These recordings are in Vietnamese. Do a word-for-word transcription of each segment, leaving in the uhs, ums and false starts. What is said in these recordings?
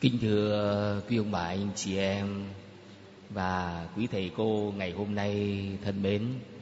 Kính thưa quý ông bà, anh chị em và quý thầy cô ngày hôm nay thân mến.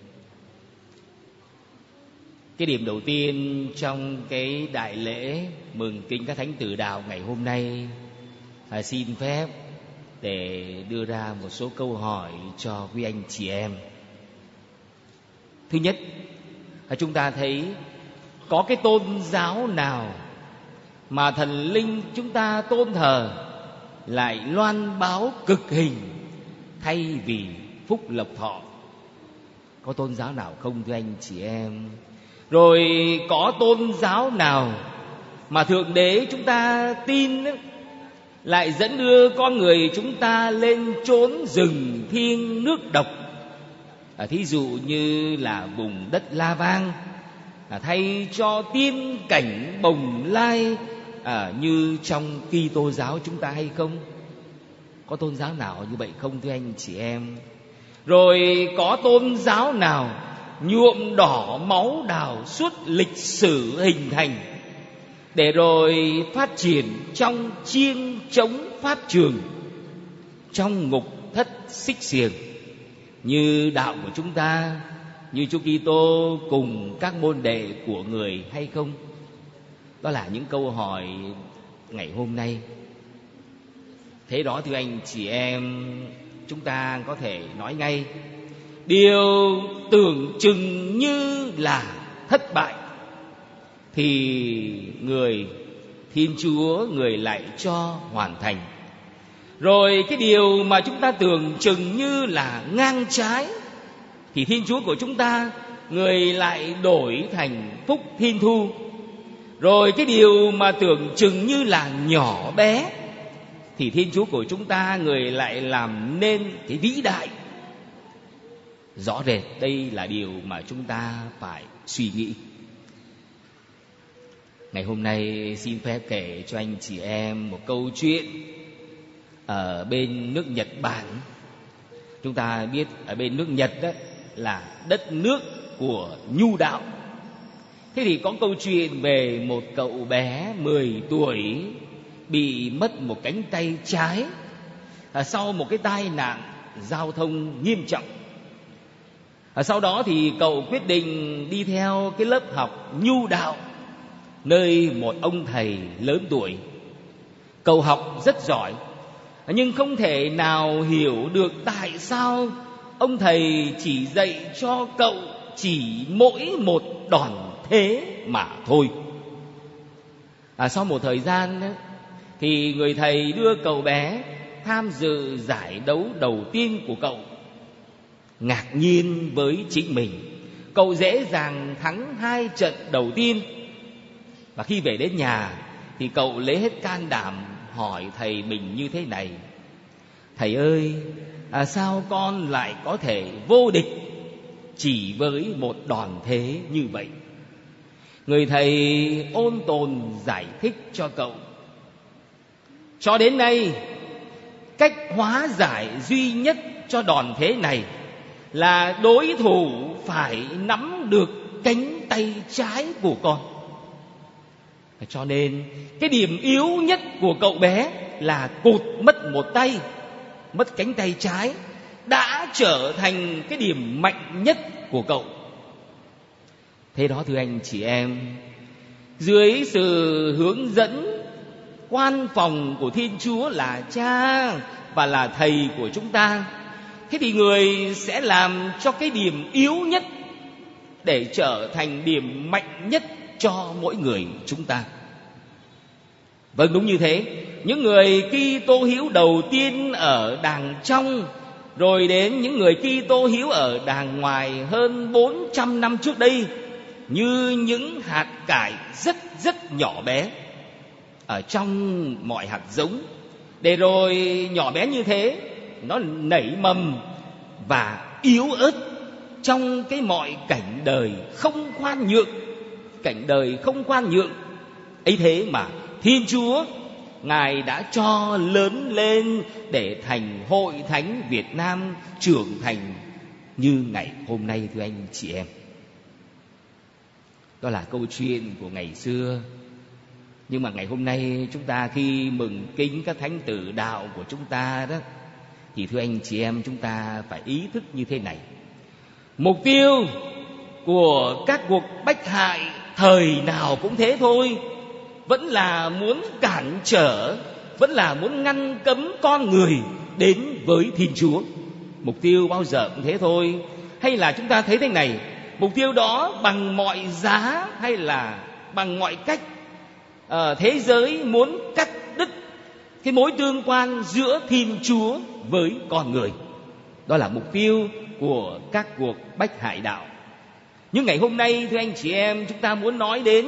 Cái điểm đầu tiên trong cái đại lễ mừng kính các thánh tử đạo ngày hôm nay, à, xin phép để đưa ra một số câu hỏi cho quý anh chị em. Thứ nhất, chúng ta thấy có cái tôn giáo nào mà thần linh chúng ta tôn thờ lại loan báo cực hình thay vì phúc lộc thọ? Có tôn giáo nào không thưa anh chị em? Rồi có tôn giáo nào mà Thượng Đế chúng ta tin lại dẫn đưa con người chúng ta lên chốn rừng thiêng nước độc, à, thí dụ như là vùng đất La Vang, à, thay cho tiên cảnh Bồng Lai, à, như trong Kitô giáo chúng ta hay không? Có tôn giáo nào như vậy không thưa anh chị em? Rồi có tôn giáo nào nhuộm đỏ máu đào suốt lịch sử hình thành, để rồi phát triển trong chiêng trống pháp trường, trong ngục thất xích xiềng, như đạo của chúng ta, như Chúa Kitô cùng các môn đệ của người hay không? Đó là những câu hỏi ngày hôm nay. Thế đó thưa anh chị em, chúng ta có thể nói ngay, điều tưởng chừng như là thất bại thì người Thiên Chúa người lại cho hoàn thành. Rồi cái điều mà chúng ta tưởng chừng như là ngang trái thì Thiên Chúa của chúng ta người lại đổi thành phúc thiên thu. Rồi cái điều mà tưởng chừng như là nhỏ bé thì Thiên Chúa của chúng ta người lại làm nên cái vĩ đại. Rõ rệt đây là điều mà chúng ta phải suy nghĩ. Ngày hôm nay xin phép kể cho anh chị em một câu chuyện ở bên nước Nhật Bản. Chúng ta biết ở bên nước Nhật đó là đất nước của nhu đạo. Thế thì có câu chuyện về một cậu bé mười tuổi bị mất một cánh tay trái à, sau một cái tai nạn giao thông nghiêm trọng. à, Sau đó thì cậu quyết định đi theo cái lớp học nhu đạo nơi một ông thầy lớn tuổi. Cậu học rất giỏi, nhưng không thể nào hiểu được tại sao ông thầy chỉ dạy cho cậu chỉ mỗi một đòn thế mà thôi. à, Sau một thời gian thì người thầy đưa cậu bé tham dự giải đấu đầu tiên của cậu. Ngạc nhiên với chính mình, cậu dễ dàng thắng hai trận đầu tiên. Và khi về đến nhà thì cậu lấy hết can đảm hỏi thầy mình như thế này: Thầy ơi, à, sao con lại có thể vô địch chỉ với một đòn thế như vậy? Người thầy ôn tồn giải thích cho cậu: Cho đến nay, cách hóa giải duy nhất cho đòn thế này là đối thủ phải nắm được cánh tay trái của con. Cho nên cái điểm yếu nhất của cậu bé là cụt mất một tay, mất cánh tay trái, đã trở thành cái điểm mạnh nhất của cậu. Thế đó thưa anh chị em, dưới sự hướng dẫn quan phòng của Thiên Chúa là Cha và là Thầy của chúng ta, thế thì người sẽ làm cho cái điểm yếu nhất để trở thành điểm mạnh nhất cho mỗi người chúng ta. Vâng, đúng như thế. Những người Kitô hữu đầu tiên ở đàng trong, rồi đến những người Kitô hữu ở đàng ngoài hơn bốn trăm năm trước đây, như những hạt cải rất rất nhỏ bé ở trong mọi hạt giống, để rồi nhỏ bé như thế nó nảy mầm và yếu ớt trong cái mọi cảnh đời không khoan nhượng. Cảnh đời không khoan nhượng ấy thế mà Thiên Chúa Ngài đã cho lớn lên để thành Hội Thánh Việt Nam trưởng thành như ngày hôm nay thưa anh chị em. Đó là câu chuyện của ngày xưa. Nhưng mà ngày hôm nay chúng ta khi mừng kính các thánh tử đạo của chúng ta đó, thì thưa anh chị em, chúng ta phải ý thức như thế này. Mục tiêu của các cuộc bách hại thời nào cũng thế thôi, vẫn là muốn cản trở, vẫn là muốn ngăn cấm con người đến với Thiên Chúa. Mục tiêu bao giờ cũng thế thôi. Hay là chúng ta thấy thế này, mục tiêu đó bằng mọi giá hay là bằng mọi cách, à, thế giới muốn cắt đứt cái mối tương quan giữa Thiên Chúa với con người. Đó là mục tiêu của các cuộc bách hại đạo. Nhưng ngày hôm nay thưa anh chị em, chúng ta muốn nói đến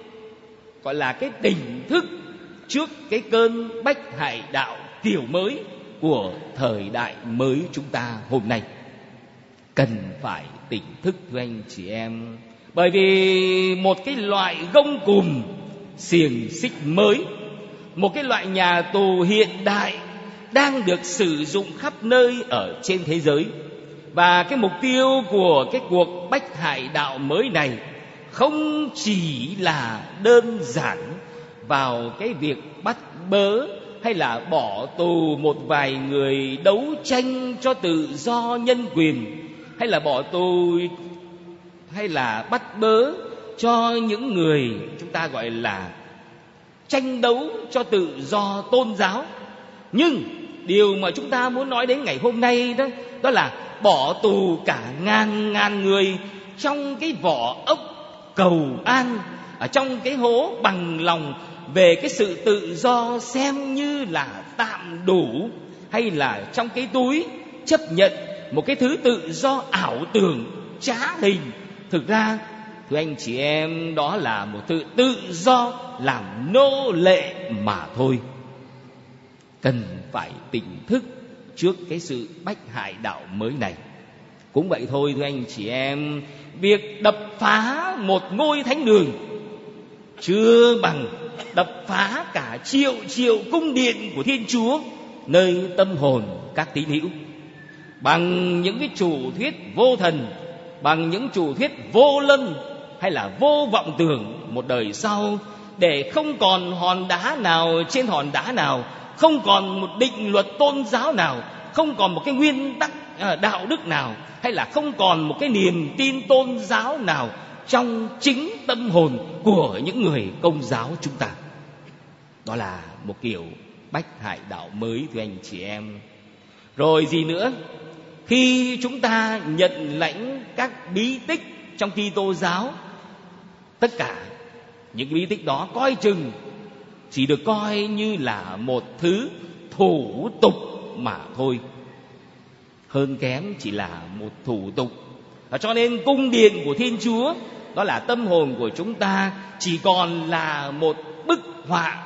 gọi là cái tỉnh thức trước cái cơn bách hại đạo kiểu mới của thời đại mới chúng ta hôm nay. Cần phải tỉnh thức thưa anh chị em, bởi vì một cái loại gông cùm xiềng xích mới, một cái loại nhà tù hiện đại đang được sử dụng khắp nơi ở trên thế giới. Và cái mục tiêu của cái cuộc bách hại đạo mới này không chỉ là đơn giản vào cái việc bắt bớ hay là bỏ tù một vài người đấu tranh cho tự do nhân quyền, hay là bỏ tù hay là bắt bớ cho những người chúng ta gọi là tranh đấu cho tự do tôn giáo. Nhưng điều mà chúng ta muốn nói đến ngày hôm nay đó, đó là bỏ tù cả ngàn ngàn người trong cái vỏ ốc cầu an, ở trong cái hố bằng lòng về cái sự tự do xem như là tạm đủ, hay là trong cái túi chấp nhận một cái thứ tự do ảo tưởng trá hình. Thực ra thưa anh chị em, đó là một sự tự do làm nô lệ mà thôi. Cần phải tỉnh thức trước cái sự bách hại đạo mới này. Cũng vậy thôi thưa anh chị em, việc đập phá một ngôi thánh đường chưa bằng đập phá cả triệu triệu cung điện của Thiên Chúa, nơi tâm hồn các tín hữu. Bằng những cái chủ thuyết vô thần, bằng những chủ thuyết vô lân hay là vô vọng tưởng một đời sau, để không còn hòn đá nào trên hòn đá nào, không còn một định luật tôn giáo nào, không còn một cái nguyên tắc đạo đức nào, hay là không còn một cái niềm tin tôn giáo nào trong chính tâm hồn của những người Công giáo chúng ta. Đó là một kiểu bách hại đạo mới thưa anh chị em. Rồi gì nữa? Khi chúng ta nhận lãnh các bí tích trong Kitô giáo, tất cả những bí tích đó coi chừng chỉ được coi như là một thứ thủ tục mà thôi, hơn kém chỉ là một thủ tục. Và cho nên cung điện của Thiên Chúa, đó là tâm hồn của chúng ta, chỉ còn là một bức họa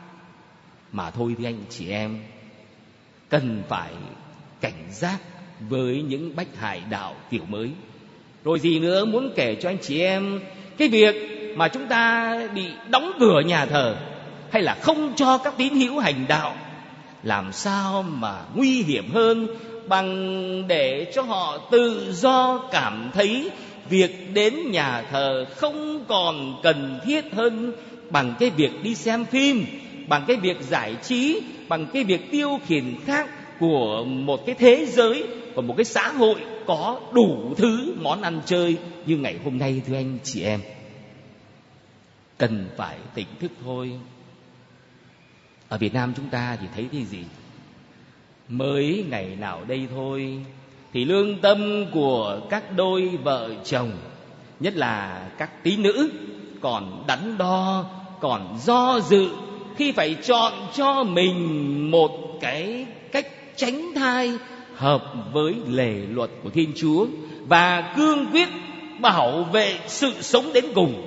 mà thôi thưa anh chị em. Cần phải cảnh giác với những bách hại đạo kiểu mới. Rồi gì nữa, muốn kể cho anh chị em cái việc mà chúng ta bị đóng cửa nhà thờ, hay là không cho các tín hữu hành đạo, làm sao mà nguy hiểm hơn bằng để cho họ tự do cảm thấy việc đến nhà thờ không còn cần thiết hơn bằng cái việc đi xem phim, bằng cái việc giải trí, bằng cái việc tiêu khiển khác của một cái thế giới, của một cái xã hội có đủ thứ món ăn chơi như ngày hôm nay thưa anh chị em. Cần phải tỉnh thức thôi. Ở Việt Nam chúng ta thì thấy cái gì? Mới ngày nào đây thôi thì lương tâm của các đôi vợ chồng, nhất là các tín nữ, còn đắn đo, còn do dự khi phải chọn cho mình một cái cách tránh thai hợp với lề luật của Thiên Chúa và cương quyết bảo vệ sự sống đến cùng.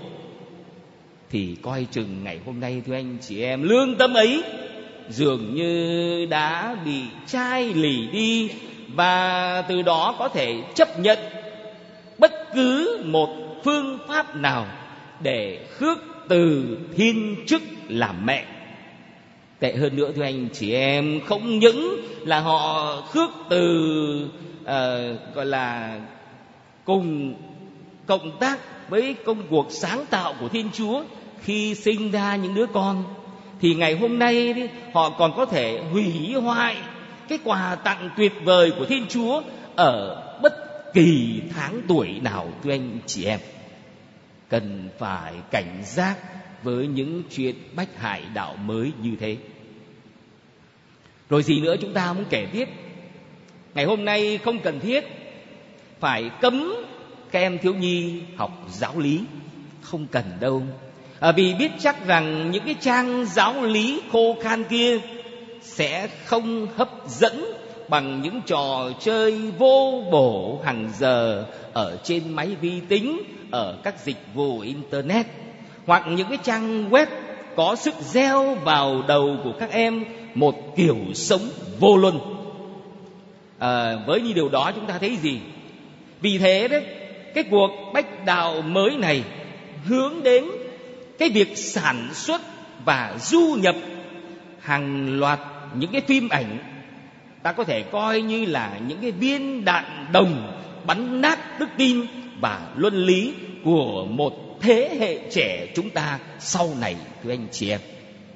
Thì coi chừng ngày hôm nay thưa anh chị em, lương tâm ấy dường như đã bị chai lì đi, và từ đó có thể chấp nhận bất cứ một phương pháp nào để khước từ thiên chức làm mẹ. Tệ hơn nữa thưa anh chị em, không những là họ khước từ uh, gọi là cùng cộng tác với công cuộc sáng tạo của Thiên Chúa khi sinh ra những đứa con, thì ngày hôm nay họ còn có thể hủy hoại cái quà tặng tuyệt vời của Thiên Chúa ở bất kỳ tháng tuổi nào, thưa anh chị em. Cần phải cảnh giác với những chuyện bách hại đạo mới như thế. Rồi gì nữa chúng ta muốn kể tiếp. Ngày hôm nay không cần thiết phải cấm các em thiếu nhi học giáo lý, không cần đâu. À, vì biết chắc rằng những cái trang giáo lý khô khan kia sẽ không hấp dẫn bằng những trò chơi vô bổ hàng giờ ở trên máy vi tính, ở các dịch vụ internet, hoặc những cái trang web có sức gieo vào đầu của các em một kiểu sống vô luân. À, với như điều đó chúng ta thấy gì? Vì thế đấy, cái cuộc bách đạo mới này hướng đến cái việc sản xuất và du nhập hàng loạt những cái phim ảnh, ta có thể coi như là những cái viên đạn đồng bắn nát đức tin và luân lý của một thế hệ trẻ chúng ta sau này, thưa anh chị em.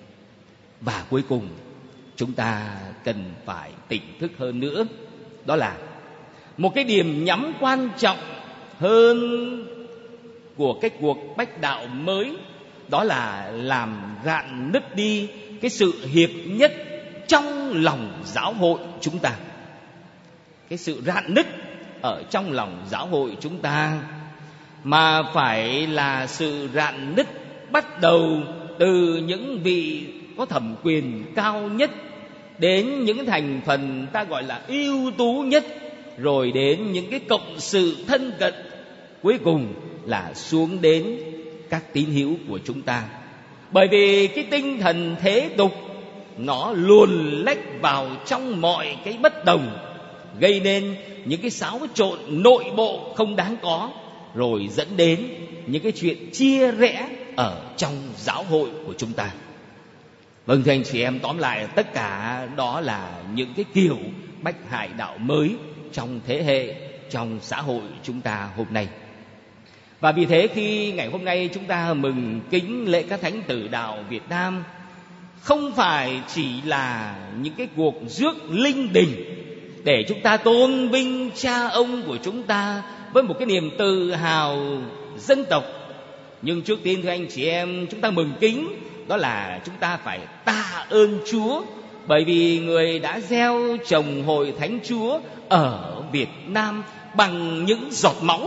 Và cuối cùng, chúng ta cần phải tỉnh thức hơn nữa. Đó là một cái điểm nhắm quan trọng hơn của cái cuộc bách đạo mới, đó là làm rạn nứt đi cái sự hiệp nhất trong lòng giáo hội chúng ta. Cái sự rạn nứt ở trong lòng giáo hội chúng ta, mà phải là sự rạn nứt bắt đầu từ những vị có thẩm quyền cao nhất đến những thành phần ta gọi là ưu tú nhất, rồi đến những cái cộng sự thân cận, cuối cùng là xuống đến các tín hữu của chúng ta. Bởi vì cái tinh thần thế tục nó luồn lách vào trong mọi cái bất đồng, gây nên những cái xáo trộn nội bộ không đáng có, rồi dẫn đến những cái chuyện chia rẽ ở trong giáo hội của chúng ta. Vâng, thưa anh chị em, tóm lại tất cả đó là những cái kiểu bách hại đạo mới trong thế hệ, trong xã hội chúng ta hôm nay. Và vì thế khi ngày hôm nay chúng ta mừng kính lễ các thánh tử đạo Việt Nam, không phải chỉ là những cái cuộc rước linh đình để chúng ta tôn vinh cha ông của chúng ta với một cái niềm tự hào dân tộc. Nhưng trước tiên, thưa anh chị em, chúng ta mừng kính đó là chúng ta phải tạ ơn Chúa, bởi vì Người đã gieo trồng hội Thánh Chúa ở Việt Nam bằng những giọt máu,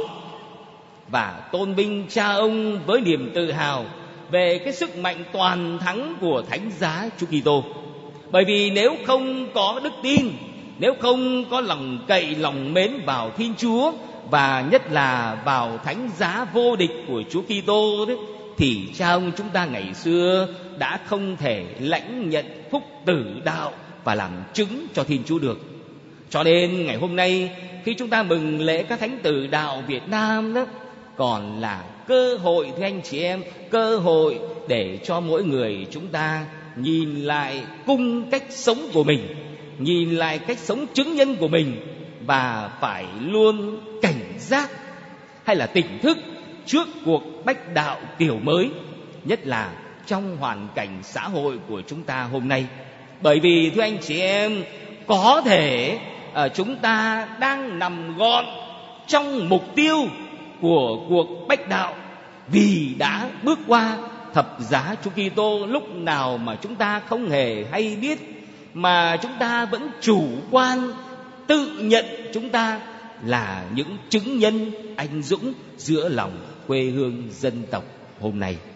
và tôn vinh cha ông với niềm tự hào về cái sức mạnh toàn thắng của Thánh giá Chúa Kitô. Bởi vì nếu không có đức tin, nếu không có lòng cậy lòng mến vào Thiên Chúa, và nhất là vào thánh giá vô địch của Chúa Kitô đấy, thì cha ông chúng ta ngày xưa đã không thể lãnh nhận phúc tử đạo và làm chứng cho Thiên Chúa được. Cho nên ngày hôm nay khi chúng ta mừng lễ các thánh tử đạo Việt Nam đó, còn là cơ hội, thưa anh chị em, cơ hội để cho mỗi người chúng ta nhìn lại cung cách sống của mình, nhìn lại cách sống chứng nhân của mình, và phải luôn cảnh giác hay là tỉnh thức trước cuộc bách đạo kiểu mới, nhất là trong hoàn cảnh xã hội của chúng ta hôm nay. Bởi vì thưa anh chị em, có thể à, chúng ta đang nằm gọn trong mục tiêu của cuộc bách đạo, vì đã bước qua thập giá Chúa Kitô lúc nào mà chúng ta không hề hay biết, mà chúng ta vẫn chủ quan tự nhận chúng ta là những chứng nhân anh dũng giữa lòng quê hương dân tộc hôm nay.